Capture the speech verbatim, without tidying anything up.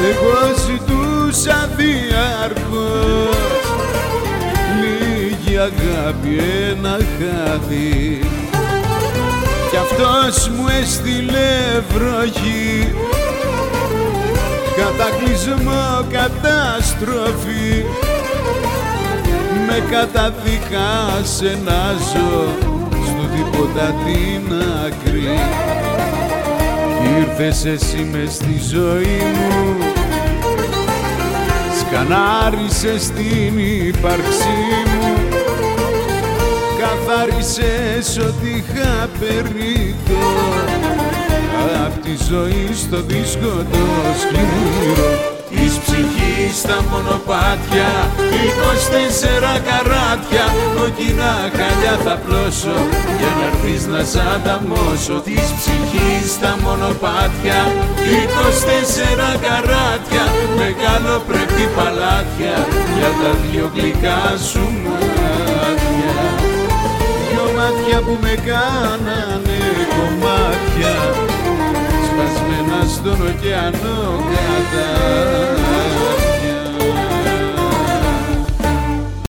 Εγώ ζητούσα διαρκώς λίγη αγάπη, ένα χάδι, κι αυτός μου έστειλε βροχή, κατακλυσμό, καταστροφή. Με καταδικάσε να ζω στο τίποτα την άκρη. Ήρθες εσύ μες στη ζωή μου, σκανάρισες την ύπαρξή μου, καθάρισες ό,τι είχα περίτω απ' τη ζωή στο δίσκο το σκληρό. Της ψυχής στα μονοπάτια, είκοσι τέσσερα καράτια, κόκκινα χαλιά θα πλώσω για να έρθεις να σ' ανταμώσω. Της ψυχής στα μονοπάτια, είκοσι τέσσερα καράτια, μεγάλο πρέπει παλάτια για τα δυο γλυκά σου μάτια. Δυο μάτια που με κάνανε κομμάτια, σπασμένα στον ωκεανό κατάρτια.